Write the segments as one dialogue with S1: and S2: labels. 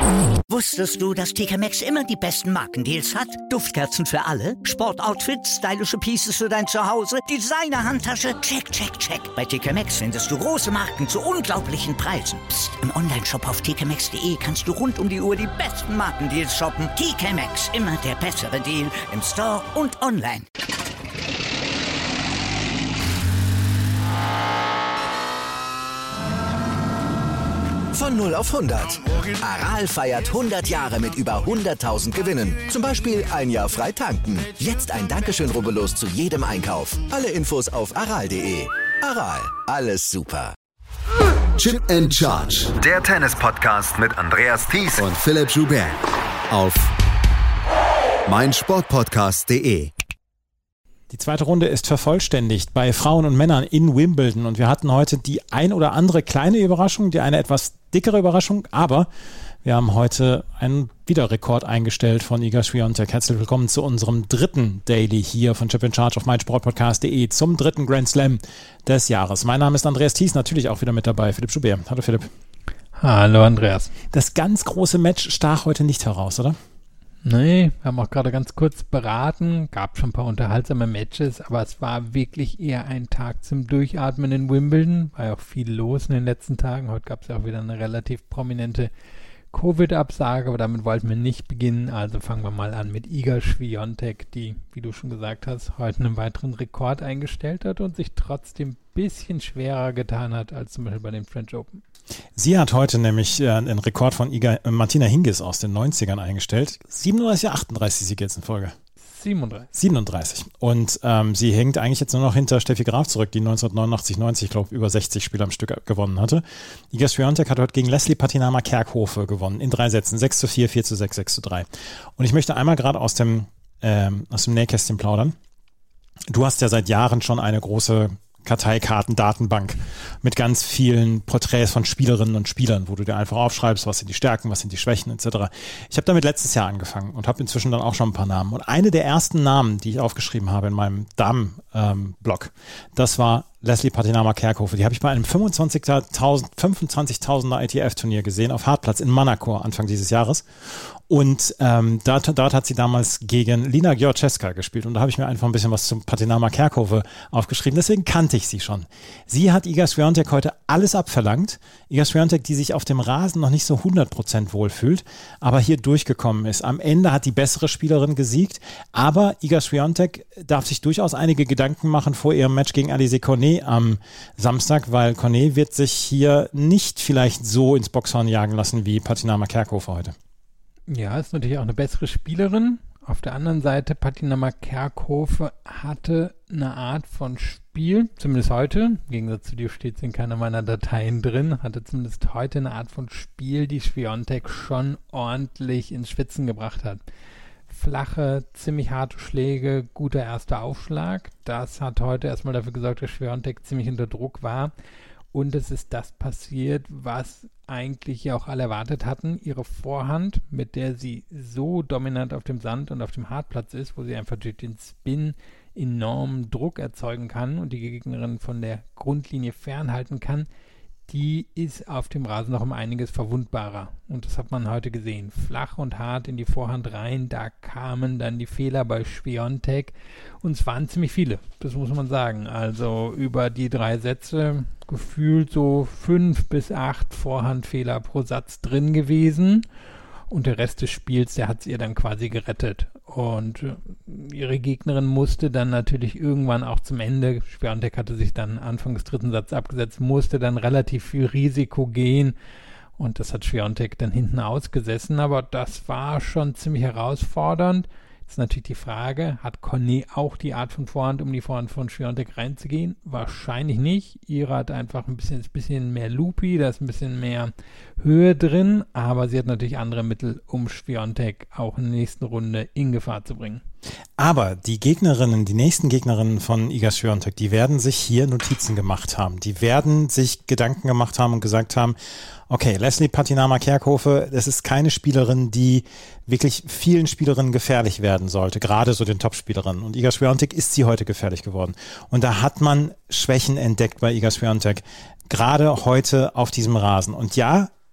S1: Wusstest du, dass TK Maxx immer die besten Markendeals hat? Duftkerzen für alle, Sportoutfits, stylische Pieces für dein Zuhause, Designer-Handtasche, check, check, check. Bei TK Maxx findest du große Marken zu unglaublichen Preisen. Psst. Im Onlineshop auf tkmaxx.de kannst du rund um die Uhr die besten Markendeals shoppen. TK Maxx, immer der bessere Deal im Store und online.
S2: Von 0 auf 100. Aral feiert 100 Jahre mit über 100.000 Gewinnen. Zum Beispiel ein Jahr frei tanken. Jetzt ein Dankeschön, rubbellos zu jedem Einkauf. Alle Infos auf aral.de. Aral, alles super.
S3: Chip and Charge.
S4: Der Tennis-Podcast mit Andreas Thies
S3: und Philipp Joubert. Auf meinsportpodcast.de.
S5: Die zweite Runde ist vervollständigt bei Frauen und Männern in Wimbledon und wir hatten heute die ein oder andere kleine Überraschung, die eine etwas dickere Überraschung, aber wir haben heute einen Wiederrekord eingestellt von Iga Swiatek. Herzlich willkommen zu unserem dritten Daily hier von Chip in Charge auf meinsportpodcast.de zum dritten Grand Slam des Jahres. Mein Name ist Andreas Thies, natürlich auch wieder mit dabei, Philipp Joubert. Hallo Philipp.
S6: Hallo Andreas.
S5: Das ganz große Match stach heute nicht heraus, oder?
S6: Nee, wir haben auch gerade ganz kurz beraten, gab schon ein paar unterhaltsame Matches, aber es war wirklich eher ein Tag zum Durchatmen in Wimbledon, war ja auch viel los in den letzten Tagen. Heute gab es ja auch wieder eine relativ prominente Covid-Absage, aber damit wollten wir nicht beginnen, also fangen wir mal an mit Iga Swiatek, die, wie du schon gesagt hast, heute einen weiteren Rekord eingestellt hat und sich trotzdem ein bisschen schwerer getan hat als zum Beispiel bei den French Open.
S5: Sie hat heute nämlich einen Rekord von Martina Hingis aus den 90ern eingestellt. 37, 38 Siege jetzt in Folge. 37. Und sie hängt eigentlich jetzt nur noch hinter Steffi Graf zurück, die 1989-90, ich glaube, über 60 Spiele am Stück gewonnen hatte. Iga Swiatek hat heute gegen Leslie Patinama Kerkhofe gewonnen, in 3 Sätzen, 6:4, 4:6, 6:3. Und ich möchte einmal gerade aus dem Nähkästchen plaudern. Du hast ja seit Jahren schon eine große Karteikarten-Datenbank mit ganz vielen Porträts von Spielerinnen und Spielern, wo du dir einfach aufschreibst, was sind die Stärken, was sind die Schwächen etc. Ich habe damit letztes Jahr angefangen und habe inzwischen dann auch schon ein paar Namen. Und eine der ersten Namen, die ich aufgeschrieben habe in meinem Damen-Blog, das war Leslie Patinama Kerkhofe. Die habe ich bei einem 25.000er ITF-Turnier gesehen auf Hartplatz in Monaco Anfang dieses Jahres. Und dort hat sie damals gegen Lina Georgieska gespielt. Und da habe ich mir einfach ein bisschen was zum Patinama Kerkhofe aufgeschrieben. Deswegen kannte ich sie schon. Sie hat Iga Swiatek heute alles abverlangt. Iga Swiatek, die sich auf dem Rasen noch nicht so 100% wohlfühlt, aber hier durchgekommen ist. Am Ende hat die bessere Spielerin gesiegt. Aber Iga Swiatek darf sich durchaus einige Gedanken machen vor ihrem Match gegen Alizé Cornet am Samstag, weil Cornet wird sich hier nicht vielleicht so ins Boxhorn jagen lassen wie Patinama Kerkhofe heute. Ja,
S6: ist natürlich auch eine bessere Spielerin. Auf der anderen Seite, Patinama Kerkhofe hatte eine Art von Spiel, zumindest heute, im Gegensatz zu dir steht es in keiner meiner Dateien drin, hatte zumindest heute eine Art von Spiel, die Swiatek schon ordentlich ins Schwitzen gebracht hat. Flache, ziemlich harte Schläge, guter erster Aufschlag. Das hat heute erstmal dafür gesorgt, dass Swiatek ziemlich unter Druck war. Und es ist das passiert, was eigentlich ja auch alle erwartet hatten. Ihre Vorhand, mit der sie so dominant auf dem Sand und auf dem Hartplatz ist, wo sie einfach durch den Spin enormen Druck erzeugen kann und die Gegnerin von der Grundlinie fernhalten kann, die ist auf dem Rasen noch um einiges verwundbarer. Und das hat man heute gesehen. Flach und hart in die Vorhand rein, da kamen dann die Fehler bei Swiatek. Und es waren ziemlich viele, das muss man sagen. Also über die 3 Sätze gefühlt so 5 bis 8 Vorhandfehler pro Satz drin gewesen. Und der Rest des Spiels, der hat es ihr dann quasi gerettet. Und ihre Gegnerin musste dann natürlich irgendwann auch zum Ende, Swiatek hatte sich dann Anfang des 3. Satzes abgesetzt, musste dann relativ viel Risiko gehen. Und das hat Swiatek dann hinten ausgesessen. Aber das war schon ziemlich herausfordernd. Jetzt natürlich die Frage, hat Cornet auch die Art von Vorhand, um die Vorhand von Swiatek reinzugehen? Wahrscheinlich nicht. Ihre hat einfach ein bisschen mehr Loopy, da ist ein bisschen mehr Höhe drin, aber sie hat natürlich andere Mittel, um Swiatek auch in der nächsten Runde in Gefahr zu bringen.
S5: Aber die nächsten Gegnerinnen von Iga Swiatek, die werden sich hier Notizen gemacht haben. Die werden sich Gedanken gemacht haben und gesagt haben, okay, Leslie Patinama Kerkhofe, das ist keine Spielerin, die wirklich vielen Spielerinnen gefährlich werden sollte, gerade so den Top-Spielerinnen. Und Iga Swiatek ist sie heute gefährlich geworden. Und da hat man Schwächen entdeckt bei Iga Swiatek, gerade heute auf diesem Rasen. Und ja,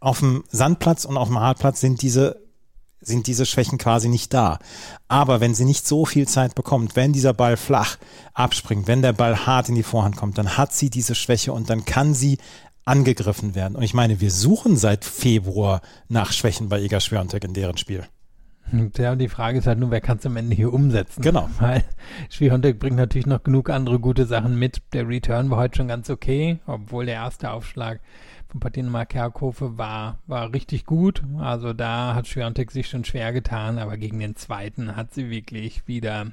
S5: auf dem Sandplatz und auf dem Hartplatz sind diese Schwächen quasi nicht da. Aber wenn sie nicht so viel Zeit bekommt, wenn dieser Ball flach abspringt, wenn der Ball hart in die Vorhand kommt, dann hat sie diese Schwäche und dann kann sie angegriffen werden. Und ich meine, wir suchen seit Februar nach Schwächen bei Iga Swiatek in deren Spiel.
S6: Ja, die Frage ist halt nur, wer kann es am Ende hier umsetzen?
S5: Genau.
S6: Weil Swiatek bringt natürlich noch genug andere gute Sachen mit. Der Return war heute schon ganz okay, obwohl der erste Aufschlag von Pattina Markerkove war richtig gut. Also da hat Swiatek sich schon schwer getan, aber gegen den zweiten hat sie wirklich wieder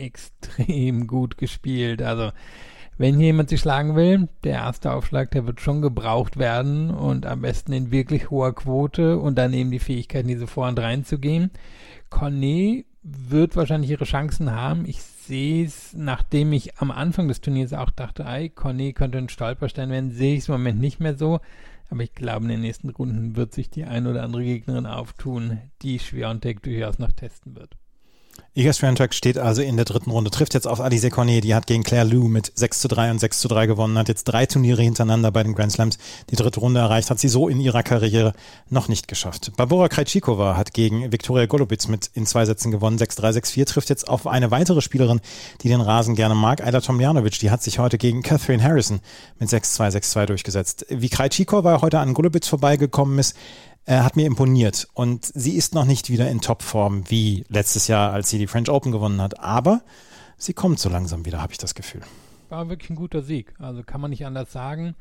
S6: extrem gut gespielt. Also wenn hier jemand sie schlagen will, der erste Aufschlag, der wird schon gebraucht werden und am besten in wirklich hoher Quote und dann eben die Fähigkeit, in diese Vorhand reinzugehen. Cornet wird wahrscheinlich ihre Chancen haben. Ich sehe es, nachdem ich am Anfang des Turniers auch dachte, Cornet könnte ein Stolperstein werden, sehe ich es im Moment nicht mehr so. Aber ich glaube, in den nächsten Runden wird sich die ein oder andere Gegnerin auftun, die Swiatek durchaus noch testen wird.
S5: Iga Swiatek steht also in der dritten Runde, trifft jetzt auf Alizé Cornet, die hat gegen Claire Liu mit 6:3 und 6:3 gewonnen, hat jetzt 3 Turniere hintereinander bei den Grand Slams die dritte Runde erreicht, hat sie so in ihrer Karriere noch nicht geschafft. Barbora Krejcikova hat gegen Viktoria Golubic in 2 Sätzen gewonnen, 6:3, 6:4, trifft jetzt auf eine weitere Spielerin, die den Rasen gerne mag, Ajla Tomljanovic, die hat sich heute gegen Catherine Harrison mit 6:2, 6:2 durchgesetzt. Wie Krejcikova heute an Golubic vorbeigekommen ist, hat mir imponiert und sie ist noch nicht wieder in Topform wie letztes Jahr, als sie die French Open gewonnen hat, aber sie kommt so langsam wieder, habe ich das Gefühl.
S6: War wirklich ein guter Sieg, also kann man nicht anders sagen,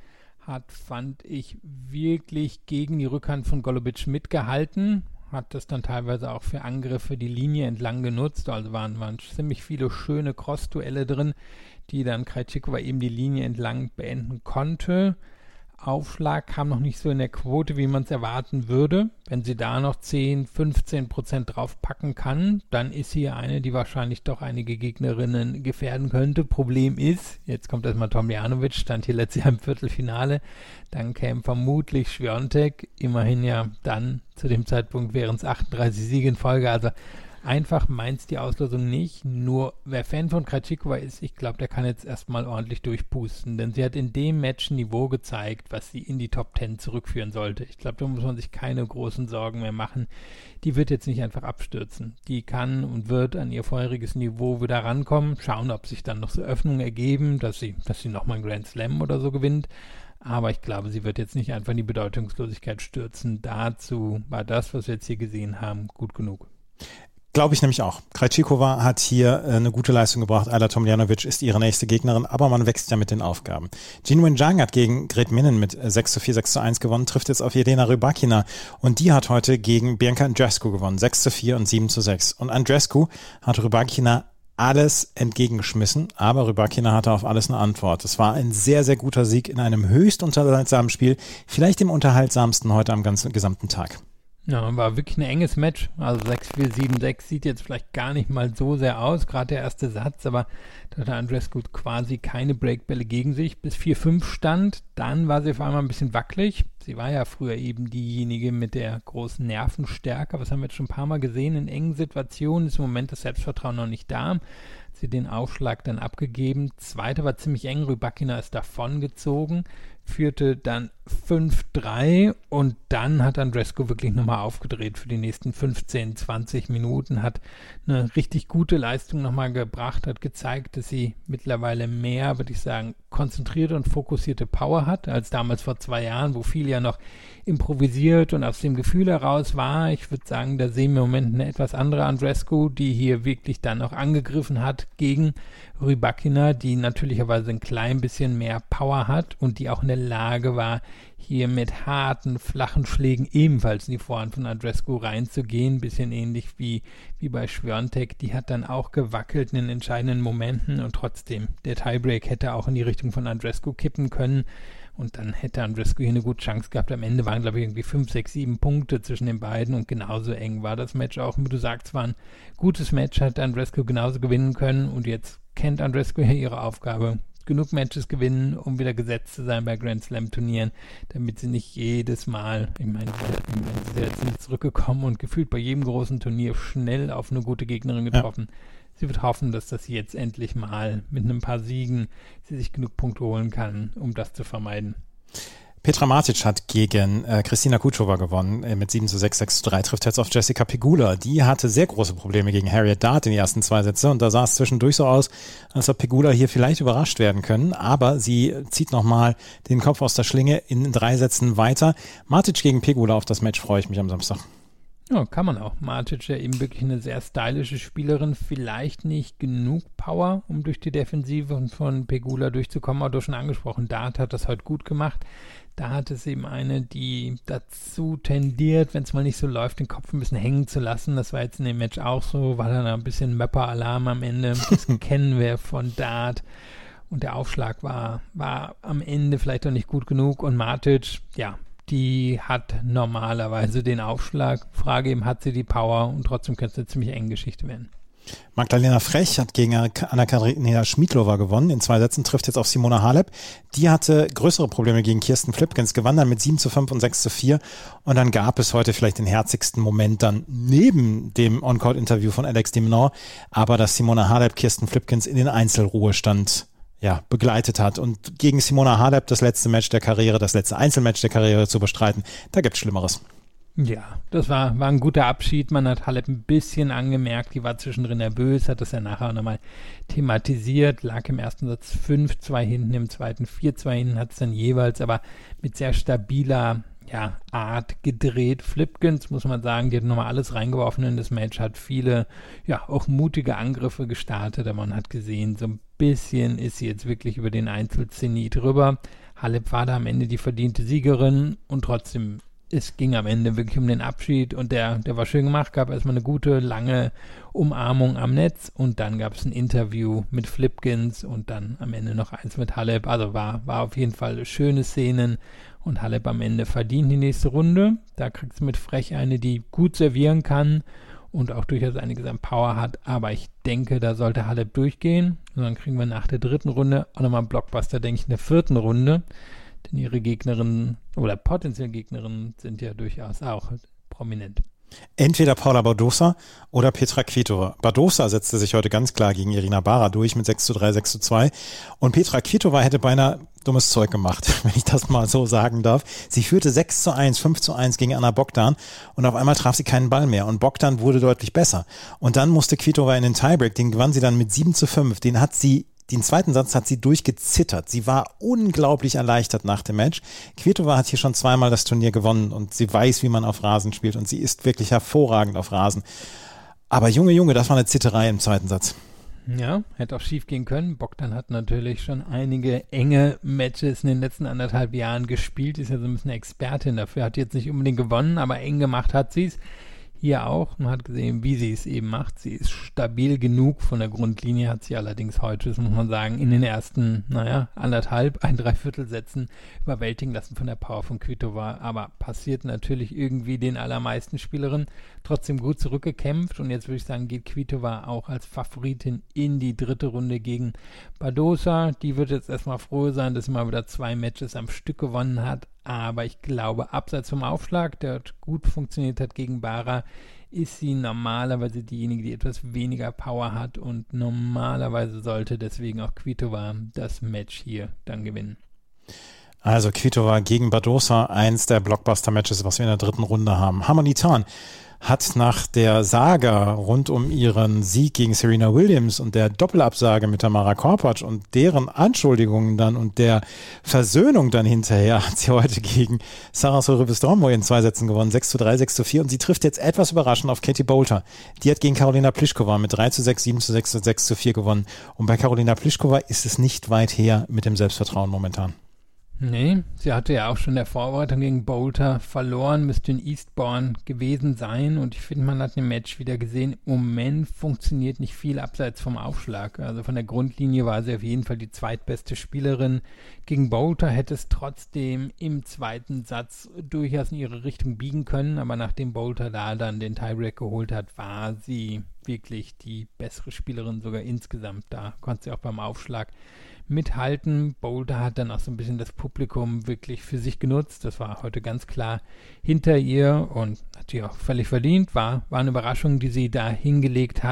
S6: fand ich wirklich gegen die Rückhand von Golubic mitgehalten, hat das dann teilweise auch für Angriffe die Linie entlang genutzt, also waren ziemlich viele schöne Cross-Duelle drin, die dann Krejcikova eben die Linie entlang beenden konnte. Aufschlag kam noch nicht so in der Quote, wie man es erwarten würde. Wenn sie da noch 10-15% draufpacken kann, dann ist sie eine, die wahrscheinlich doch einige Gegnerinnen gefährden könnte. Problem ist, jetzt kommt erstmal Tomljanovic, stand hier letztes Jahr im Viertelfinale, dann käme vermutlich Swiatek, immerhin ja dann zu dem Zeitpunkt wären es 38 Siege in Folge, also einfach meint's die Auslosung nicht, nur wer Fan von Krejcikova ist, ich glaube, der kann jetzt erstmal ordentlich durchpusten, denn sie hat in dem Match ein Niveau gezeigt, was sie in die Top 10 zurückführen sollte. Ich glaube, da muss man sich keine großen Sorgen mehr machen. Die wird jetzt nicht einfach abstürzen. Die kann und wird an ihr vorheriges Niveau wieder rankommen, schauen, ob sich dann noch so Öffnungen ergeben, dass sie nochmal einen Grand Slam oder so gewinnt. Aber ich glaube, sie wird jetzt nicht einfach in die Bedeutungslosigkeit stürzen. Dazu war das, was wir jetzt hier gesehen haben, gut genug.
S5: Glaube ich nämlich auch. Krejcikova hat hier eine gute Leistung gebracht. Ajla Tomljanovic ist ihre nächste Gegnerin, aber man wächst ja mit den Aufgaben. Jinwen Zhang hat gegen Gret Minnen mit 6:4, 6:1 gewonnen, trifft jetzt auf Jelena Rybakina und die hat heute gegen Bianca Andreescu gewonnen, 6:4 und 7:6. Und Andreescu hat Rybakina alles entgegengeschmissen, aber Rybakina hatte auf alles eine Antwort. Es war ein sehr, sehr guter Sieg in einem höchst unterhaltsamen Spiel, vielleicht dem unterhaltsamsten heute am gesamten Tag.
S6: Ja, war wirklich ein enges Match. Also 6-4, 7-6 sieht jetzt vielleicht gar nicht mal so sehr aus, gerade der erste Satz, aber da hatte Andreescu quasi keine Breakbälle gegen sich, bis 4-5 stand. Dann war sie auf einmal ein bisschen wackelig. Sie war ja früher eben diejenige mit der großen Nervenstärke, aber das haben wir jetzt schon ein paar Mal gesehen. In engen Situationen ist im Moment das Selbstvertrauen noch nicht da. Sie den Aufschlag dann abgegeben. Zweite war ziemlich eng, Rybakina ist davongezogen, führte dann 5-3 und dann hat Andreescu wirklich nochmal aufgedreht für die nächsten 15, 20 Minuten, hat eine richtig gute Leistung nochmal gebracht, hat gezeigt, dass sie mittlerweile mehr, würde ich sagen, konzentrierte und fokussierte Power hat, als damals vor 2 Jahren, wo viel ja noch improvisiert und aus dem Gefühl heraus war. Ich würde sagen, da sehen wir im Moment eine etwas andere Andreescu, die hier wirklich dann auch angegriffen hat gegen Rybakina, die natürlicherweise ein klein bisschen mehr Power hat und die auch in der Lage war, hier mit harten, flachen Schlägen ebenfalls in die Vorhand von Andreescu reinzugehen, bisschen ähnlich wie bei Swiatek, die hat dann auch gewackelt in den entscheidenden Momenten und trotzdem, der Tiebreak hätte auch in die Richtung von Andreescu kippen können und dann hätte Andreescu hier eine gute Chance gehabt. Am Ende waren, glaube ich, irgendwie 5, 6, 7 Punkte zwischen den beiden und genauso eng war das Match auch. Wie du sagst, war ein gutes Match, hat Andreescu genauso gewinnen können und jetzt kennt Andreescu hier ihre Aufgabe. Genug Matches gewinnen, um wieder gesetzt zu sein bei Grand Slam Turnieren, damit sie nicht jedes Mal, ich meine, sie sind jetzt zurückgekommen und gefühlt bei jedem großen Turnier schnell auf eine gute Gegnerin getroffen. Ja. Sie wird hoffen, dass das jetzt endlich mal mit ein paar Siegen sie sich genug Punkte holen kann, um das zu vermeiden.
S5: Petra Martic hat gegen Kristina Kuchova gewonnen mit 7:6, 6:3, trifft jetzt auf Jessica Pegula. Die hatte sehr große Probleme gegen Harriet Dart in die ersten 2 Sätze und da sah es zwischendurch so aus, als ob Pegula hier vielleicht überrascht werden können, aber sie zieht nochmal den Kopf aus der Schlinge in 3 Sätzen weiter. Martic gegen Pegula, auf das Match freue ich mich am Samstag.
S6: Ja, kann man auch. Martic ja eben wirklich eine sehr stylische Spielerin, vielleicht nicht genug Power, um durch die Defensive von Pegula durchzukommen, aber du hast schon angesprochen, Dart hat das heute gut gemacht. Da hat es eben eine, die dazu tendiert, wenn es mal nicht so läuft, den Kopf ein bisschen hängen zu lassen. Das war jetzt in dem Match auch so, war dann ein bisschen Möpper-Alarm am Ende. Das kennen wir von Dart. Und der Aufschlag war am Ende vielleicht doch nicht gut genug. Und Martic, ja, die hat normalerweise den Aufschlag. Frage eben, hat sie die Power? Und trotzdem könnte es eine ziemlich enge Geschichte werden.
S5: Magdalena Frech hat gegen Anna-Katarina Schmiedlova gewonnen. In 2 Sätzen trifft jetzt auf Simona Halep. Die hatte größere Probleme gegen Kirsten Flipkens, gewann dann mit 7:5 und 6:4. Und dann gab es heute vielleicht den herzigsten Moment dann neben dem On-Court-Interview von Alex de Minaur, aber dass Simona Halep Kirsten Flipkens in den Einzelruhestand begleitet hat. Und gegen Simona Halep das letzte Einzelmatch der Karriere zu bestreiten, da gibt's Schlimmeres.
S6: Ja, das war ein guter Abschied. Man hat Halep ein bisschen angemerkt, die war zwischendrin nervös, hat das ja nachher auch nochmal thematisiert, lag im ersten Satz 5-2 hinten, im zweiten 4-2 hinten, hat es dann jeweils aber mit sehr stabiler Art gedreht. Flipkens, muss man sagen, die hat nochmal alles reingeworfen in das Match, hat viele, auch mutige Angriffe gestartet, aber man hat gesehen, so ein bisschen ist sie jetzt wirklich über den Einzelzenit drüber. Halep war da am Ende die verdiente Siegerin und trotzdem es ging am Ende wirklich um den Abschied und der war schön gemacht, gab erstmal eine gute, lange Umarmung am Netz und dann gab es ein Interview mit Flipkens und dann am Ende noch eins mit Halep. Also war auf jeden Fall schöne Szenen und Halep am Ende verdient die nächste Runde. Da kriegt sie mit Frech eine, die gut servieren kann und auch durchaus einiges an Power hat, aber ich denke, da sollte Halep durchgehen und dann kriegen wir nach der 3. Runde auch nochmal einen Blockbuster, denke ich, in der 4. Runde. Denn ihre Gegnerinnen oder potenzielle Gegnerinnen sind ja durchaus auch prominent.
S5: Entweder Paula Badosa oder Petra Kvitova. Badosa setzte sich heute ganz klar gegen Irina Bara durch mit 6:3, 6:2. Und Petra Kvitova hätte beinahe dummes Zeug gemacht, wenn ich das mal so sagen darf. Sie führte 6:1, 5:1 gegen Anna Bogdan und auf einmal traf sie keinen Ball mehr. Und Bogdan wurde deutlich besser. Und dann musste Kvitova in den Tiebreak, den gewann sie dann mit 7:5. Den zweiten Satz hat sie durchgezittert. Sie war unglaublich erleichtert nach dem Match. Kvitova hat hier schon 2-mal das Turnier gewonnen und sie weiß, wie man auf Rasen spielt und sie ist wirklich hervorragend auf Rasen. Aber Junge, das war eine Zitterei im zweiten Satz.
S6: Ja, hätte auch schief gehen können. Bogdan hat natürlich schon einige enge Matches in den letzten 1,5 Jahren gespielt, ist ja so ein bisschen Expertin dafür, hat jetzt nicht unbedingt gewonnen, aber eng gemacht hat sie es. Hier auch, man hat gesehen, wie sie es eben macht. Sie ist stabil genug von der Grundlinie, hat sie allerdings heute, das muss man sagen, in den ersten, 1,5 Sätzen überwältigen lassen von der Power von Kvitova. Aber passiert natürlich irgendwie den allermeisten Spielerinnen. Trotzdem gut zurückgekämpft und jetzt würde ich sagen, geht Kvitova auch als Favoritin in die 3. Runde gegen Badosa. Die wird jetzt erstmal froh sein, dass sie mal wieder 2 Matches am Stück gewonnen hat. Aber ich glaube, abseits vom Aufschlag, der gut funktioniert hat gegen Bara, ist sie normalerweise diejenige, die etwas weniger Power hat und normalerweise sollte deswegen auch Kvitova das Match hier dann gewinnen.
S5: Also Kvitova gegen Badosa, eins der Blockbuster-Matches, was wir in der 3. Runde haben. Harmony Tan hat nach der Saga rund um ihren Sieg gegen Serena Williams und der Doppelabsage mit Tamara Korpatsch und deren Anschuldigungen dann und der Versöhnung dann hinterher, hat sie heute gegen Sara Sorribes-Dormo in 2 Sätzen gewonnen, 6:3, 6:4 und sie trifft jetzt etwas überraschend auf Katie Boulter. Die hat gegen Karolina Pliskova mit 3:6, 7:6 und 6:4 gewonnen und bei Karolina Pliskova ist es nicht weit her mit dem Selbstvertrauen momentan.
S6: Nee, sie hatte ja auch schon in der Vorbereitung gegen Boulter verloren, müsste in Eastbourne gewesen sein und ich finde, man hat im Match wieder gesehen, im Moment funktioniert nicht viel abseits vom Aufschlag. Also von der Grundlinie war sie auf jeden Fall die zweitbeste Spielerin. Gegen Boulter hätte es trotzdem im zweiten Satz durchaus in ihre Richtung biegen können, aber nachdem Boulter da dann den Tiebreak geholt hat, war sie wirklich die bessere Spielerin sogar insgesamt. Da konnte sie auch beim Aufschlag mithalten. Boulter hat dann auch so ein bisschen das Publikum wirklich für sich genutzt. Das war heute ganz klar hinter ihr und hat sie auch völlig verdient. War eine Überraschung, die sie da hingelegt hat.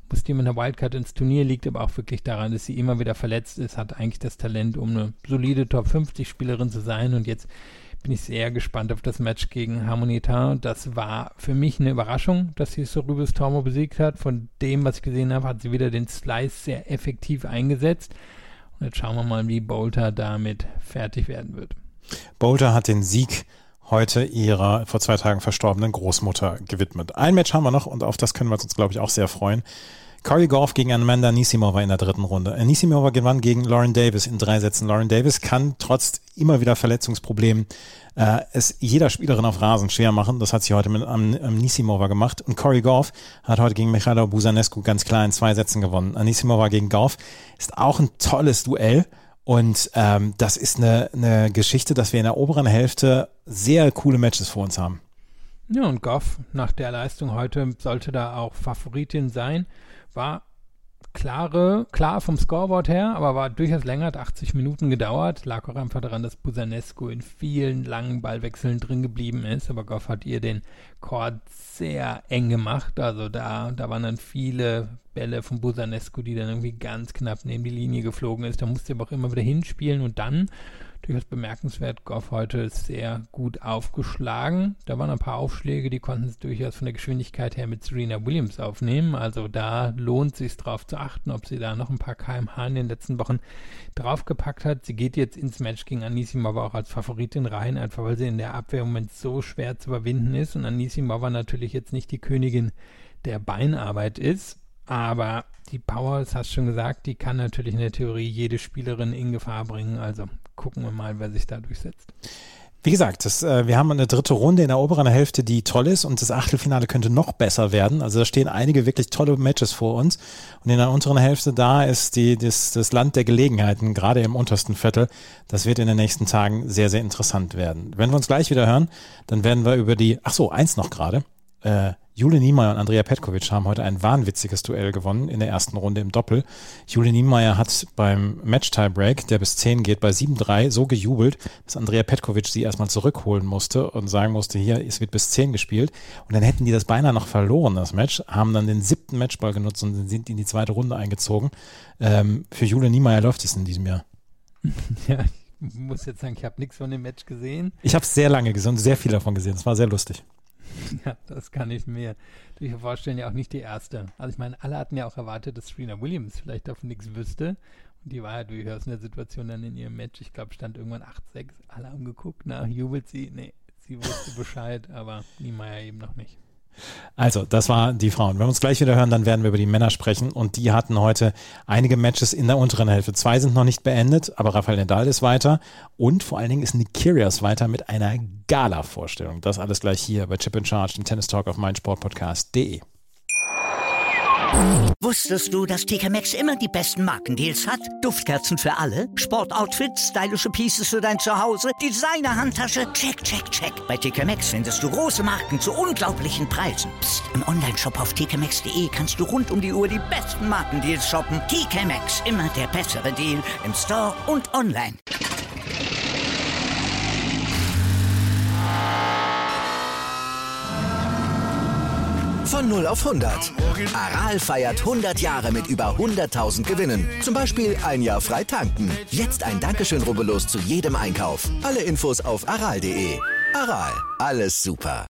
S6: Team in der Wildcard ins Turnier, liegt aber auch wirklich daran, dass sie immer wieder verletzt ist, hat eigentlich das Talent, um eine solide Top-50-Spielerin zu sein, und jetzt bin ich sehr gespannt auf das Match gegen Harmonita. Das war für mich eine Überraschung, dass sie Sorribes Tormo besiegt hat. Von dem, was ich gesehen habe, hat sie wieder den Slice sehr effektiv eingesetzt. Und jetzt schauen wir mal, wie Boulter damit fertig werden wird.
S5: Boulter hat den Sieg heute ihrer vor 2 Tagen verstorbenen Großmutter gewidmet. Ein Match haben wir noch und auf das können wir uns, glaube ich, auch sehr freuen. Corey Goff gegen Amanda Anisimova in der 3. Runde. Anisimova gewann gegen Lauren Davis in 3 Sätzen. Lauren Davis kann trotz immer wieder Verletzungsproblemen es jeder Spielerin auf Rasen schwer machen. Das hat sie heute mit Anisimova gemacht. Und Corey Goff hat heute gegen Michaela Buzanescu ganz klar in 2 Sätzen gewonnen. Anisimova gegen Goff ist auch ein tolles Duell. Und das ist eine Geschichte, dass wir in der oberen Hälfte sehr coole Matches vor uns haben.
S6: Ja, und Goff nach der Leistung heute sollte da auch Favoritin sein. War klar vom Scoreboard her, aber war durchaus länger, hat 80 Minuten gedauert. Lag auch einfach daran, dass Buzanescu in vielen langen Ballwechseln drin geblieben ist. Aber Goff hat ihr den Court sehr eng gemacht. Also da waren dann viele Bälle von Buzanescu, die dann irgendwie ganz knapp neben die Linie geflogen ist. Da musste sie aber auch immer wieder hinspielen und dann, durchaus bemerkenswert, Goff heute sehr gut aufgeschlagen. Da waren ein paar Aufschläge, die konnten es durchaus von der Geschwindigkeit her mit Serena Williams aufnehmen. Also da lohnt es sich drauf zu achten, ob sie da noch ein paar kmh in den letzten Wochen draufgepackt hat. Sie geht jetzt ins Match gegen Anisimova auch als Favoritin rein, einfach weil sie in der Abwehr im Moment so schwer zu überwinden ist und Anisimova natürlich jetzt nicht die Königin der Beinarbeit ist. Aber die Power, das hast du schon gesagt, die kann natürlich in der Theorie jede Spielerin in Gefahr bringen. Also gucken wir mal, wer sich da durchsetzt.
S5: Wie gesagt, wir haben eine 3. Runde in der oberen Hälfte, die toll ist und das Achtelfinale könnte noch besser werden. Also da stehen einige wirklich tolle Matches vor uns. Und in der unteren Hälfte, da ist das Land der Gelegenheiten, gerade im untersten Viertel. Das wird in den nächsten Tagen sehr, sehr interessant werden. Wenn wir uns gleich wieder hören, dann werden wir über eins noch gerade. Jule Niemeyer und Andrea Petkovic haben heute ein wahnwitziges Duell gewonnen in der ersten Runde im Doppel. Jule Niemeyer hat beim Match-Tiebreak, der bis 10 geht, bei 7-3 so gejubelt, dass Andrea Petkovic sie erstmal zurückholen musste und sagen musste, hier, es wird bis 10 gespielt. Und dann hätten die das beinahe noch verloren, das Match, haben dann den 7. Matchball genutzt und sind in die 2. Runde eingezogen. Für Jule Niemeyer läuft es in diesem Jahr.
S6: Ja, ich muss jetzt sagen, ich habe nichts von dem Match gesehen.
S5: Ich habe es sehr lange gesehen und sehr viel davon gesehen. Es war sehr lustig.
S6: Ja, das kann ich mir durchaus vorstellen, ja auch nicht die erste. Also ich meine, alle hatten ja auch erwartet, dass Serena Williams vielleicht davon nichts wüsste. Und die war ja durchaus in der Situation dann in ihrem Match. Ich glaube, stand irgendwann 8-6. Alle haben geguckt, jubelt sie? Nee, sie wusste Bescheid, aber Niemeyer eben noch nicht.
S5: Also, das war die Frauen. Wenn wir uns gleich wieder hören, dann werden wir über die Männer sprechen und die hatten heute einige Matches in der unteren Hälfte. 2 sind noch nicht beendet, aber Rafael Nadal ist weiter und vor allen Dingen ist Nick Kyrgios weiter mit einer Gala-Vorstellung. Das alles gleich hier bei Chip in Charge, den Tennis Talk auf meinsportpodcast.de.
S1: Wusstest du, dass TK Maxx immer die besten Markendeals hat? Duftkerzen für alle, Sportoutfits, stylische Pieces für dein Zuhause, Designer-Handtasche, check, check, check. Bei TK Maxx findest du große Marken zu unglaublichen Preisen. Psst. Im Onlineshop auf tkmaxx.de kannst du rund um die Uhr die besten Markendeals shoppen. TK Maxx, immer der bessere Deal im Store und online.
S2: Von 0 auf 100. Aral feiert 100 Jahre mit über 100.000 Gewinnen. Zum Beispiel ein Jahr frei tanken. Jetzt ein Dankeschön, rubbellos zu jedem Einkauf. Alle Infos auf aral.de. Aral, alles super.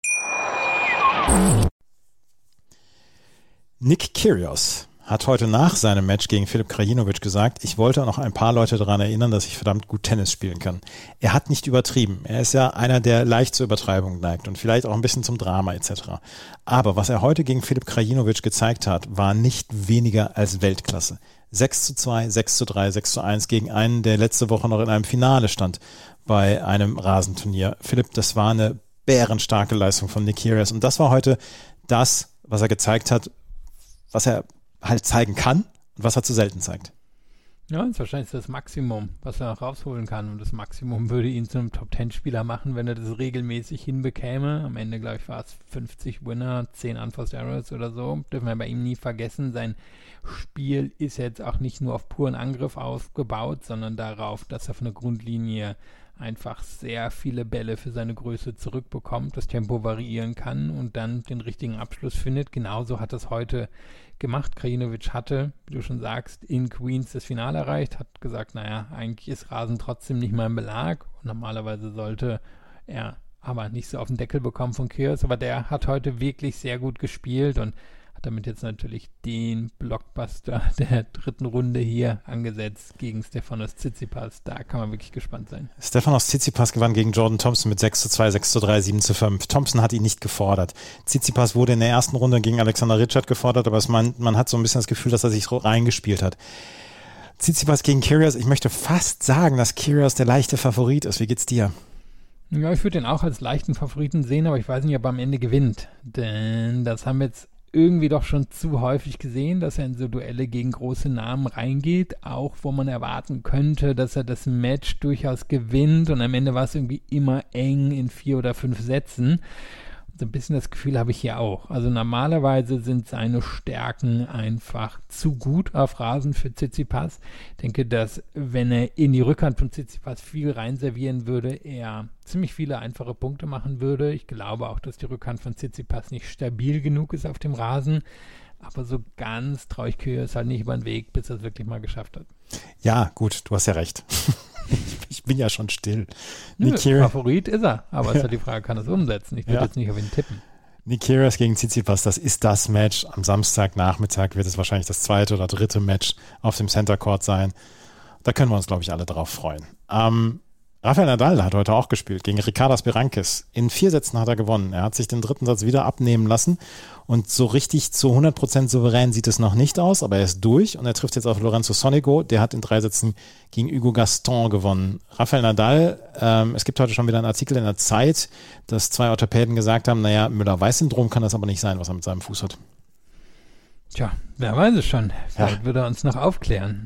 S5: Nick Kyrgios hat heute nach seinem Match gegen Filip Krajinovic gesagt, ich wollte noch ein paar Leute daran erinnern, dass ich verdammt gut Tennis spielen kann. Er hat nicht übertrieben. Er ist ja einer, der leicht zur Übertreibung neigt und vielleicht auch ein bisschen zum Drama etc. Aber was er heute gegen Filip Krajinovic gezeigt hat, war nicht weniger als Weltklasse. 6-2, 6-3, 6-1 gegen einen, der letzte Woche noch in einem Finale stand bei einem Rasenturnier. Philipp, das war eine bärenstarke Leistung von Nick Kyrgios und das war heute das, was er gezeigt hat, was er halt zeigen kann und was er zu selten zeigt.
S6: Ja, das ist wahrscheinlich das Maximum, was er noch rausholen kann. Und das Maximum würde ihn zu einem Top-10-Spieler machen, wenn er das regelmäßig hinbekäme. Am Ende, glaube ich, war es 50 Winner, 10 Unforced Errors oder so. Dürfen wir bei ihm nie vergessen. Sein Spiel ist jetzt auch nicht nur auf puren Angriff aufgebaut, sondern darauf, dass er von der Grundlinie einfach sehr viele Bälle für seine Größe zurückbekommt, das Tempo variieren kann und dann den richtigen Abschluss findet. Genauso hat es heute gemacht. Krajinovic hatte, wie du schon sagst, in Queens das Finale erreicht, hat gesagt, naja, eigentlich ist Rasen trotzdem nicht mal im Belag und normalerweise sollte er aber nicht so auf den Deckel bekommen von Kyrgios, aber der hat heute wirklich sehr gut gespielt und hat damit jetzt natürlich den Blockbuster der dritten Runde hier angesetzt gegen Stefanos Tsitsipas. Da kann man wirklich gespannt sein.
S5: Stefanos Tsitsipas gewann gegen Jordan Thompson mit 6:2, 6:3, 7:5. Thompson hat ihn nicht gefordert. Tsitsipas wurde in der ersten Runde gegen Alexander Ritschard gefordert, aber man hat so ein bisschen das Gefühl, dass er sich so reingespielt hat. Tsitsipas gegen Kyrgios, ich möchte fast sagen, dass Kyrgios der leichte Favorit ist. Wie geht's dir?
S6: Ja, ich würde ihn auch als leichten Favoriten sehen, aber ich weiß nicht, ob er am Ende gewinnt. Denn das haben wir jetzt irgendwie doch schon zu häufig gesehen, dass er in so Duelle gegen große Namen reingeht, auch wo man erwarten könnte, dass er das Match durchaus gewinnt und am Ende war es irgendwie immer eng in 4 oder 5 Sätzen. So ein bisschen das Gefühl habe ich hier auch. Also normalerweise sind seine Stärken einfach zu gut auf Rasen für Tsitsipas. Ich denke, dass wenn er in die Rückhand von Tsitsipas viel reinservieren würde, er ziemlich viele einfache Punkte machen würde. Ich glaube auch, dass die Rückhand von Tsitsipas nicht stabil genug ist auf dem Rasen. Aber so ganz traue ich Kyrgios halt nicht über den Weg, bis er es wirklich mal geschafft hat.
S5: Ja, gut, du hast ja recht. Ich bin ja schon still.
S6: Favorit ist er, aber es ist halt die Frage, kann er es umsetzen? Ich würde jetzt nicht auf ihn tippen.
S5: Nick Kyrgios gegen Tsitsipas, das ist das Match. Am Samstagnachmittag wird es wahrscheinlich das 2. oder 3. Match auf dem Center Court sein. Da können wir uns, glaube ich, alle drauf freuen. Rafael Nadal hat heute auch gespielt gegen Ricardas Berankis. In 4 Sätzen hat er gewonnen. Er hat sich den 3. Satz wieder abnehmen lassen und so richtig zu 100% souverän sieht es noch nicht aus, aber er ist durch und er trifft jetzt auf Lorenzo Sonego. Der hat in 3 Sätzen gegen Hugo Gaston gewonnen. Rafael Nadal, es gibt heute schon wieder einen Artikel in der Zeit, dass 2 Orthopäden gesagt haben, naja, Müller-Weiß-Syndrom kann das aber nicht sein, was er mit seinem Fuß hat.
S6: Tja, wer weiß es schon. Vielleicht wird er uns noch aufklären.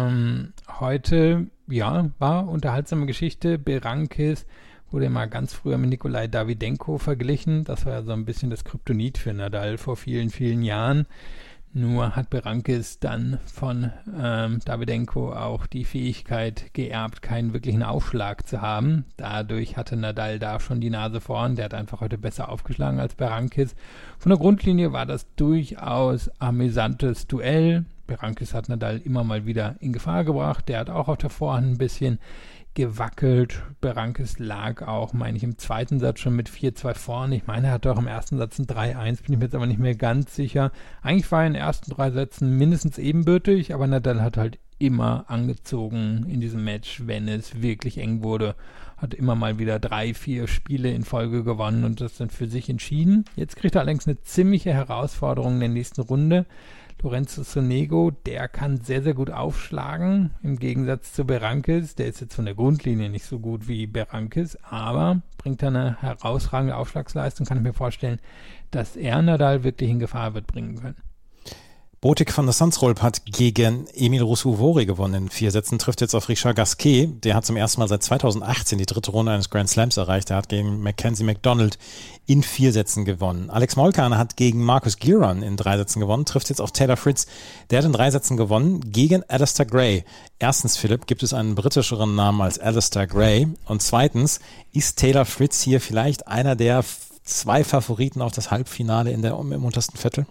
S6: Heute, war unterhaltsame Geschichte. Berankis wurde mal ganz früher mit Nikolai Davydenko verglichen. Das war ja so ein bisschen das Kryptonit für Nadal vor vielen, vielen Jahren. Nur hat Berankis dann von Davydenko auch die Fähigkeit geerbt, keinen wirklichen Aufschlag zu haben. Dadurch hatte Nadal da schon die Nase vorn. Der hat einfach heute besser aufgeschlagen als Berankis. Von der Grundlinie war das durchaus amüsantes Duell. Berankis hat Nadal immer mal wieder in Gefahr gebracht. Der hat auch auf der Vorhand ein bisschen gewackelt. Berankis lag auch, meine ich, im 2. Satz schon mit 4:2 vorne. Ich meine, er hatte auch im 1. Satz ein 3:1, bin ich mir jetzt aber nicht mehr ganz sicher. Eigentlich war er in den ersten 3 Sätzen mindestens ebenbürtig, aber Nadal hat halt immer angezogen in diesem Match, wenn es wirklich eng wurde. Hat immer mal wieder 3, 4 Spiele in Folge gewonnen und das dann für sich entschieden. Jetzt kriegt er allerdings eine ziemliche Herausforderung in der nächsten Runde. Lorenzo Sonego, der kann sehr, sehr gut aufschlagen, im Gegensatz zu Berankis. Der ist jetzt von der Grundlinie nicht so gut wie Berankis, aber bringt eine herausragende Aufschlagsleistung, kann ich mir vorstellen, dass er Nadal wirklich in Gefahr wird bringen können.
S5: Botic van der Zandschulp hat gegen Emil Ruusuvuori gewonnen. In 4 Sätzen trifft jetzt auf Richard Gasquet. Der hat zum ersten Mal seit 2018 die 3. Runde eines Grand Slams erreicht. Er hat gegen Mackenzie McDonald in 4 Sätzen gewonnen. Alex Molcan hat gegen Marcus Giron in 3 Sätzen gewonnen, trifft jetzt auf Taylor Fritz. Der hat in 3 Sätzen gewonnen gegen Alistair Gray. Erstens, Philipp, gibt es einen britischeren Namen als Alistair Gray? Und zweitens, ist Taylor Fritz hier vielleicht einer der 2 Favoriten auf das Halbfinale im untersten Viertel?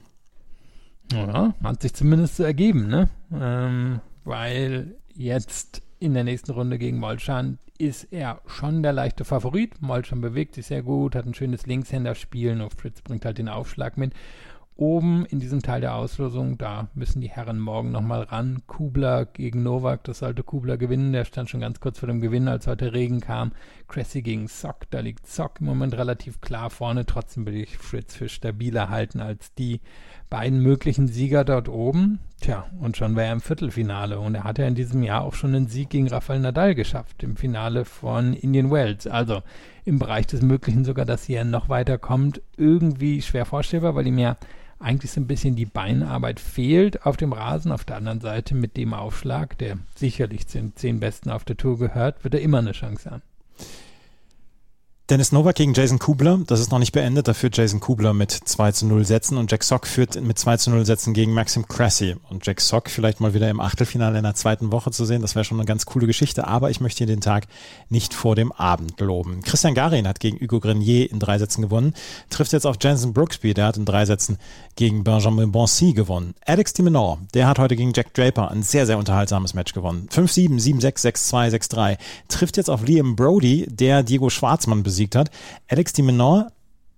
S6: Ja, hat sich zumindest so ergeben, ne? Weil jetzt in der nächsten Runde gegen Molcan ist er schon der leichte Favorit. Molcan bewegt sich sehr gut, hat ein schönes Linkshänderspiel, nur Fritz bringt halt den Aufschlag mit. Oben in diesem Teil der Auslosung, da müssen die Herren morgen nochmal ran. Kubler gegen Novak, das sollte Kubler gewinnen. Der stand schon ganz kurz vor dem Gewinn, als heute Regen kam. Cressy gegen Sock, da liegt Sock im Moment relativ klar vorne. Trotzdem will ich Fritz für stabiler halten als die beiden möglichen Sieger dort oben. Tja, und schon war er im Viertelfinale. Und er hat ja in diesem Jahr auch schon einen Sieg gegen Rafael Nadal geschafft, im Finale von Indian Wells. Also im Bereich des Möglichen sogar, dass er noch weiter kommt. Irgendwie schwer vorstellbar, weil ihm ja eigentlich so ein bisschen die Beinarbeit fehlt auf dem Rasen. Auf der anderen Seite mit dem Aufschlag, der sicherlich zu den 10 Besten auf der Tour gehört, wird er immer eine Chance haben.
S5: Dennis Novak gegen Jason Kubler, das ist noch nicht beendet, da führt Jason Kubler mit 2-0 Sätzen und Jack Sock führt mit 2-0 Sätzen gegen Maxim Cressy. Und Jack Sock vielleicht mal wieder im Achtelfinale in der zweiten Woche zu sehen, das wäre schon eine ganz coole Geschichte, aber ich möchte hier den Tag nicht vor dem Abend loben. Christian Garin hat gegen Hugo Grenier in 3 Sätzen gewonnen, trifft jetzt auf Jenson Brooksby, der hat in 3 Sätzen gegen Benjamin Bonsi gewonnen. Alex de Minaur, der hat heute gegen Jack Draper ein sehr, sehr unterhaltsames Match gewonnen. 5-7, 7-6, 6-2, 6-3. Trifft jetzt auf Liam Brody, der Diego Schwartzmann besiegt hat. Alex de Minaur,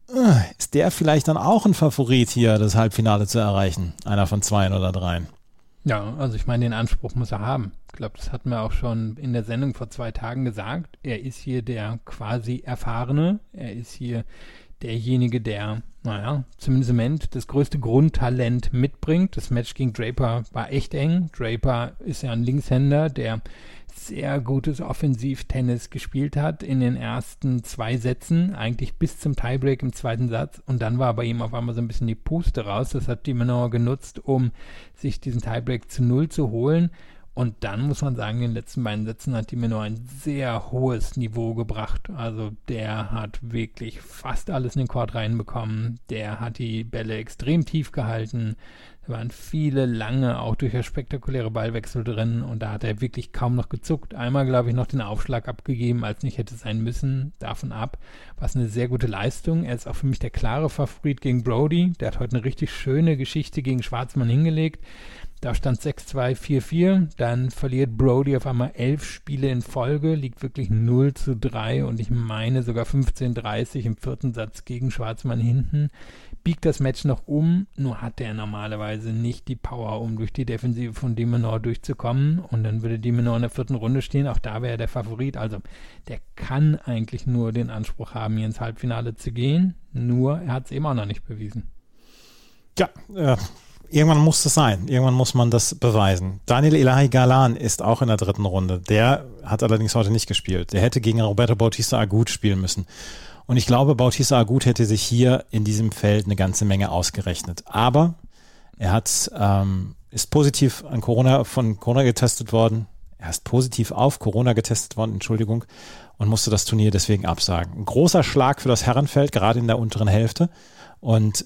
S5: ist der vielleicht dann auch ein Favorit hier, das Halbfinale zu erreichen? Einer von 2 oder 3.
S6: Ja, also ich meine, den Anspruch muss er haben. Ich glaube, das hatten wir auch schon in der Sendung vor 2 Tagen gesagt. Er ist hier der quasi Erfahrene. Er ist hier derjenige, der, zumindest im Moment das größte Grundtalent mitbringt. Das Match gegen Draper war echt eng. Draper ist ja ein Linkshänder, der sehr gutes Offensiv-Tennis gespielt hat in den ersten 2 Sätzen, eigentlich bis zum Tiebreak im 2. Satz, und dann war bei ihm auf einmal so ein bisschen die Puste raus. Das hat de Minaur genutzt, um sich diesen Tiebreak zu 0 zu holen, und dann muss man sagen, in den letzten 2 Sätzen hat de Minaur ein sehr hohes Niveau gebracht. Also der hat wirklich fast alles in den Court reinbekommen, der hat die Bälle extrem tief gehalten. Da waren viele lange, auch durchaus spektakuläre Ballwechsel drin, und da hat er wirklich kaum noch gezuckt. Einmal, glaube ich, noch den Aufschlag abgegeben, als nicht hätte sein müssen. Davon ab war es eine sehr gute Leistung. Er ist auch für mich der klare Favorit gegen Brody. Der hat heute eine richtig schöne Geschichte gegen Schwartzmann hingelegt. Da stand 6-2, 4-4. Dann verliert Brody auf einmal 11 Spiele in Folge, liegt wirklich 0-3 und ich meine sogar 15-30 im 4. Satz gegen Schwartzmann hinten. Biegt das Match noch um, nur hat er normalerweise nicht die Power, um durch die Defensive von de Minaur durchzukommen, und dann würde de Minaur in der 4. Runde stehen, auch da wäre er der Favorit, also der kann eigentlich nur den Anspruch haben, hier ins Halbfinale zu gehen, nur er hat es eben auch noch nicht bewiesen.
S5: Ja, irgendwann muss das sein, irgendwann muss man das beweisen. Daniel Elahi Galan ist auch in der 3. Runde, der hat allerdings heute nicht gespielt, der hätte gegen Roberto Bautista Agut spielen müssen. Und ich glaube, Bautista Agut hätte sich hier in diesem Feld eine ganze Menge ausgerechnet. Aber er ist positiv von Corona getestet worden. Er ist positiv auf Corona getestet worden, und musste das Turnier deswegen absagen. Ein großer Schlag für das Herrenfeld, gerade in der unteren Hälfte. Und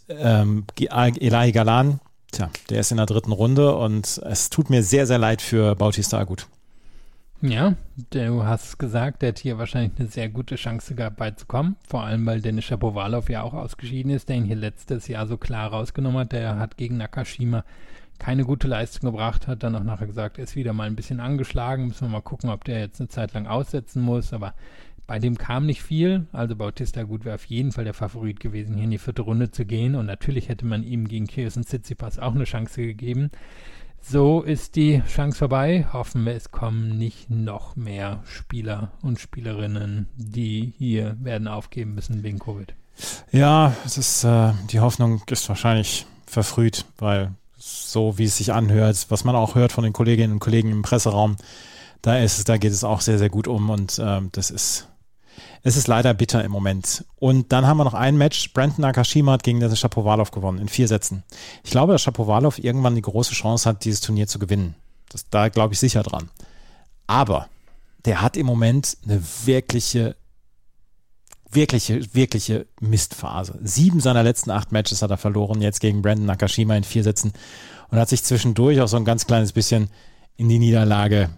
S5: Elahi Galan, der ist in der 3. Runde, und es tut mir sehr, sehr leid für Bautista Agut.
S6: Ja, du hast gesagt, der hat hier wahrscheinlich eine sehr gute Chance gehabt, beizukommen. Vor allem, weil Denis Shapovalov ja auch ausgeschieden ist, der ihn hier letztes Jahr so klar rausgenommen hat. Der hat gegen Nakashima keine gute Leistung gebracht, hat dann auch nachher gesagt, er ist wieder mal ein bisschen angeschlagen. Müssen wir mal gucken, ob der jetzt eine Zeit lang aussetzen muss. Aber bei dem kam nicht viel. Also Bautista Agut wäre auf jeden Fall der Favorit gewesen, hier in die 4. Runde zu gehen. Und natürlich hätte man ihm gegen Kyrgios Tsitsipas auch eine Chance gegeben. So ist die Chance vorbei. Hoffen wir, es kommen nicht noch mehr Spieler und Spielerinnen, die hier werden aufgeben müssen wegen Covid.
S5: Ja, die Hoffnung ist wahrscheinlich verfrüht, weil so wie es sich anhört, was man auch hört von den Kolleginnen und Kollegen im Presseraum, da geht es auch sehr, sehr gut um, und es ist leider bitter im Moment. Und dann haben wir noch ein Match. Brandon Nakashima hat gegen Denis Shapovalov gewonnen in 4 Sätzen. Ich glaube, dass Shapovalov irgendwann die große Chance hat, dieses Turnier zu gewinnen. Da glaube ich sicher dran. Aber der hat im Moment eine wirkliche Mistphase. 7 seiner letzten 8 Matches hat er verloren, jetzt gegen Brandon Nakashima in 4 Sätzen, und hat sich zwischendurch auch so ein ganz kleines bisschen in die Niederlage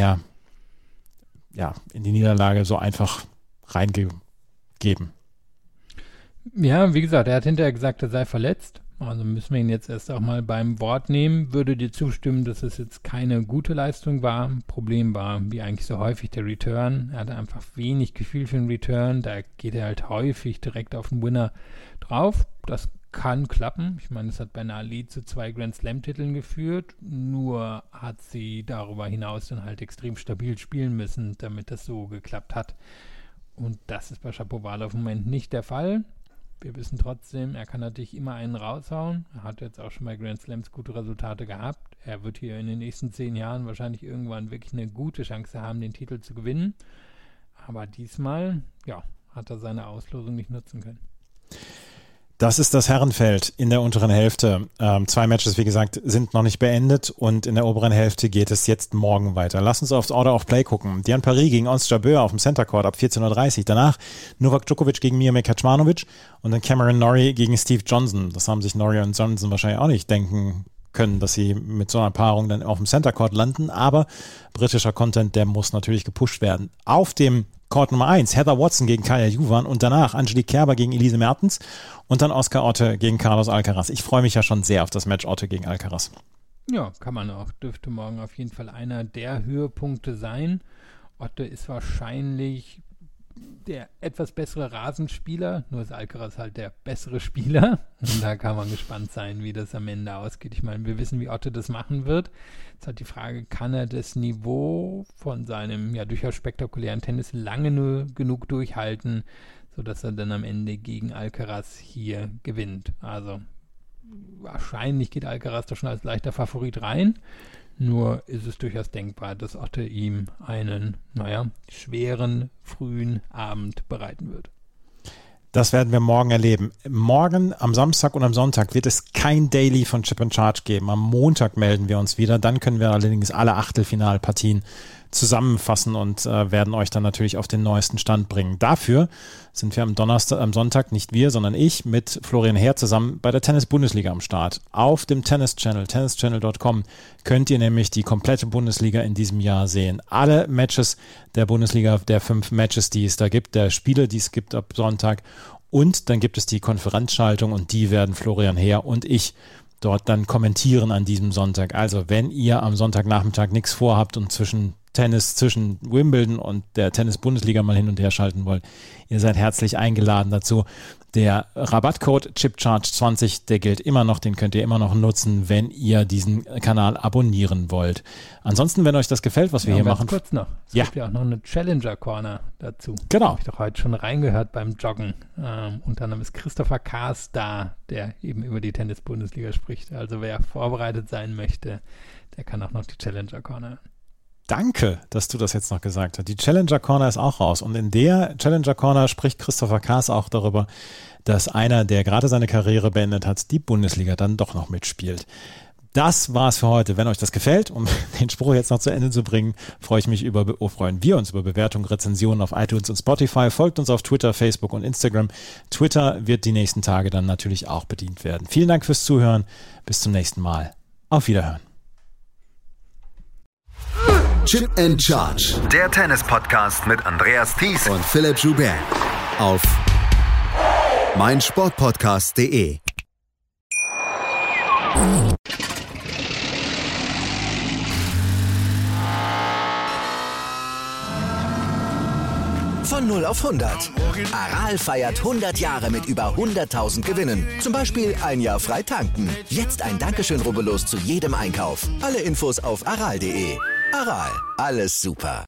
S5: so einfach reingegeben.
S6: Ja, wie gesagt, er hat hinterher gesagt, er sei verletzt. Also müssen wir ihn jetzt erst auch mal beim Wort nehmen. Würde dir zustimmen, dass es jetzt keine gute Leistung war. Problem war, wie eigentlich so häufig, der Return. Er hatte einfach wenig Gefühl für den Return. Da geht er halt häufig direkt auf den Winner drauf. Das kann klappen. Ich meine, es hat bei Ali zu 2 Grand Slam-Titeln geführt. Nur hat sie darüber hinaus dann halt extrem stabil spielen müssen, damit das so geklappt hat. Und das ist bei Shapovalov im Moment nicht der Fall. Wir wissen trotzdem, er kann natürlich immer einen raushauen. Er hat jetzt auch schon bei Grand Slams gute Resultate gehabt. Er wird hier in den nächsten 10 Jahren wahrscheinlich irgendwann wirklich eine gute Chance haben, den Titel zu gewinnen. Aber diesmal, hat er seine Auslosung nicht nutzen können.
S5: Das ist das Herrenfeld in der unteren Hälfte. 2 Matches, wie gesagt, sind noch nicht beendet und in der oberen Hälfte geht es jetzt morgen weiter. Lass uns aufs Order of Play gucken. Diane Paris gegen Ons Jabeur auf dem Center Court ab 14:30 Uhr. Danach Novak Djokovic gegen Miomir Kecmanovic und dann Cameron Norrie gegen Steve Johnson. Das haben sich Norrie und Johnson wahrscheinlich auch nicht denken können, dass sie mit so einer Paarung dann auf dem Center Court landen. Aber britischer Content, der muss natürlich gepusht werden. Auf dem Court Nummer 1, Heather Watson gegen Kaja Juvan und danach Angelique Kerber gegen Elise Mertens und dann Oscar Otte gegen Carlos Alcaraz. Ich freue mich ja schon sehr auf das Match Otte gegen Alcaraz.
S6: Ja, kann man auch. Dürfte morgen auf jeden Fall einer der Höhepunkte sein. Otte ist wahrscheinlich der etwas bessere Rasenspieler, nur ist Alcaraz halt der bessere Spieler. Und da kann man gespannt sein, wie das am Ende ausgeht. Ich meine, wir wissen, wie Otte das machen wird. Jetzt hat die Frage, kann er das Niveau von seinem ja durchaus spektakulären Tennis lange nur genug durchhalten, sodass er dann am Ende gegen Alcaraz hier gewinnt. Also wahrscheinlich geht Alcaraz da schon als leichter Favorit rein. Nur ist es durchaus denkbar, dass Otte ihm einen, schweren, frühen Abend bereiten wird.
S5: Das werden wir morgen erleben. Morgen, am Samstag und am Sonntag wird es kein Daily von Chip and Charge geben. Am Montag melden wir uns wieder. Dann können wir allerdings alle Achtelfinalpartien zusammenfassen und werden euch dann natürlich auf den neuesten Stand bringen. Dafür sind wir am Sonntag, nicht wir, sondern ich, mit Florian Heer zusammen bei der Tennis-Bundesliga am Start. Auf dem Tennis-Channel, tennischannel.com, könnt ihr nämlich die komplette Bundesliga in diesem Jahr sehen. Alle Matches der Bundesliga, der 5 Matches, die es da gibt, der Spiele, die es gibt ab Sonntag. Und dann gibt es die Konferenzschaltung und die werden Florian Heer und ich dort dann kommentieren an diesem Sonntag. Also wenn ihr am Sonntagnachmittag nichts vorhabt und zwischen Wimbledon und der Tennis-Bundesliga mal hin und her schalten wollt, ihr seid herzlich eingeladen dazu. Der Rabattcode ChipCharge20, der gilt immer noch, den könnt ihr immer noch nutzen, wenn ihr diesen Kanal abonnieren wollt. Ansonsten, wenn euch das gefällt, was wir hier machen.
S6: Kurz noch. Es gibt ja auch noch eine Challenger Corner dazu.
S5: Genau.
S6: Habe ich doch heute schon reingehört beim Joggen. Unter anderem ist Christopher Kaas da, der eben über die Tennis-Bundesliga spricht. Also wer vorbereitet sein möchte, der kann auch noch die Challenger Corner.
S5: Danke, dass du das jetzt noch gesagt hast. Die Challenger Corner ist auch raus. Und in der Challenger Corner spricht Christopher Kaas auch darüber, dass einer, der gerade seine Karriere beendet hat, die Bundesliga dann doch noch mitspielt. Das war's für heute. Wenn euch das gefällt, um den Spruch jetzt noch zu Ende zu bringen, freuen wir uns über Bewertungen, Rezensionen auf iTunes und Spotify. Folgt uns auf Twitter, Facebook und Instagram. Twitter wird die nächsten Tage dann natürlich auch bedient werden. Vielen Dank fürs Zuhören. Bis zum nächsten Mal. Auf Wiederhören.
S3: Chip and Charge.
S4: Der Tennis-Podcast mit Andreas Thies
S3: und Philipp Joubert auf meinsportpodcast.de.
S2: Von 0 auf 100. Aral feiert 100 Jahre mit über 100.000 Gewinnen. Zum Beispiel ein Jahr frei tanken. Jetzt ein Dankeschön, rubbellos zu jedem Einkauf. Alle Infos auf aral.de. Aral, alles super.